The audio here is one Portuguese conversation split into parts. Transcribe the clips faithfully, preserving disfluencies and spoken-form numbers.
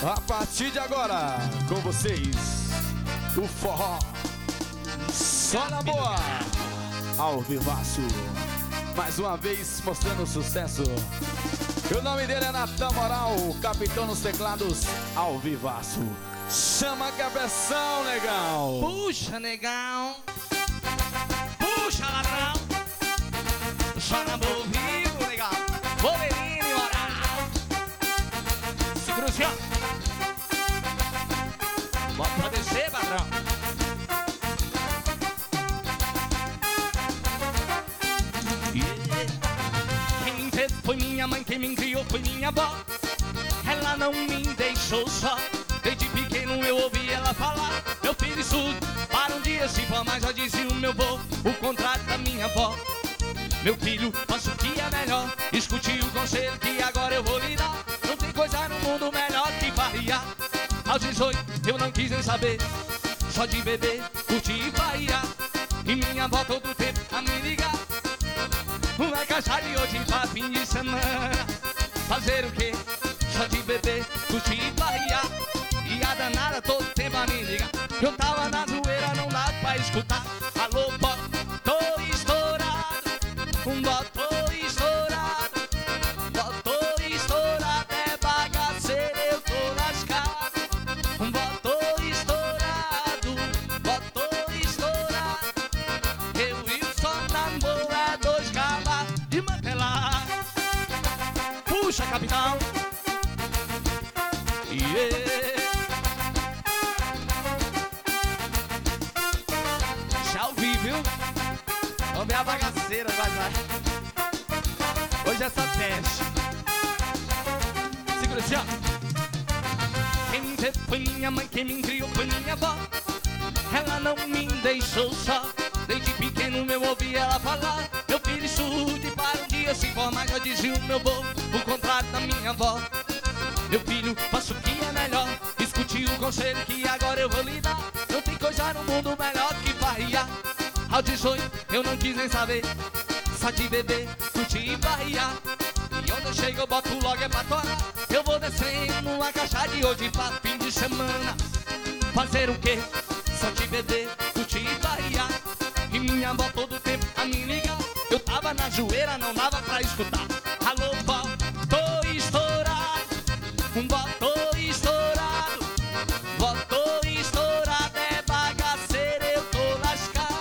A partir de agora, com vocês, o forró só na boa, ao vivaço, mais uma vez mostrando sucesso. O nome dele é Natan Moral, capitão nos teclados, ao vivaço. Chama que é pressão, negão. Puxa, negão. Puxa, ladrão. Só na boa vivo, negão. Wolverine Moral. Segura o senhor. Bota pra descer, patrão. Yeah. Quem me fez foi minha mãe, quem me criou foi minha avó. Ela não me deixou só. Desde pequeno eu ouvi ela falar: meu filho estude para um dia se formar. Já dizia o meu vô, o contrário da minha avó. Meu filho, faça o que é melhor. Escute o conselho que agora eu vou lhe dar. Não tem coisa no mundo melhor que farriar. Aos dezoito eu não quis nem saber, só de beber, curtir e farriar. E minha avó todo tempo a me ligar: vai caixar de hoje pra fim de semana. Fazer o quê? Só de beber, curtir e farriar. E a danada todo tempo a me ligar. Eu tava na zoeira, não dá pra escutar. Alô, pó, tô estourado. Um dó, tô estourado. Dó, tô estourado. É bagaceiro, eu tô lascado. Um dó, tô estourado. Dó, tô estourado. Eu e o som tambor é dois cavalos de mantelar. Puxa, capitão. Yeah. Vamos ver a bagaceira, vai, vai. Hoje é só teste. Segura assim, ó. Quem me teve foi minha mãe, quem me criou foi minha avó. Ela não me deixou só. Desde pequeno eu ouvi ela falar: meu filho estude para um dia se formar. Já dizia o meu vô, o contrário da minha avó. Meu filho, faça o que é melhor. Escute o conselho que agora eu vou lhe dar. Não tem coisa no mundo melhor que farriar. Aos dezoito eu não quis nem saber, só de beber, curtir e barriar. E onde eu chego eu boto logo é pra torar. Eu vou descendo numa caixa de hoje pra fim de semana. Fazer o quê? Só de beber, curtir e barriar. E minha avó todo tempo a me ligar. Eu tava na zoeira, não dava pra escutar. Alô, vó, tô estourado. Um vó, tô estourado. Vó, tô estourado. É bagaceiro, eu tô lascado.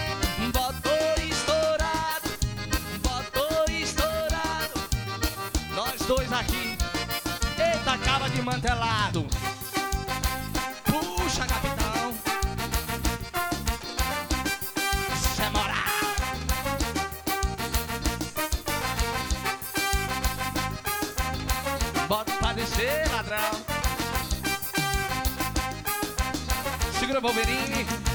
Dois aqui, eita, acaba de mantelado. Puxa, capitão. Isso é moral. Bota pra descer, ladrão. Segura, Wolverine.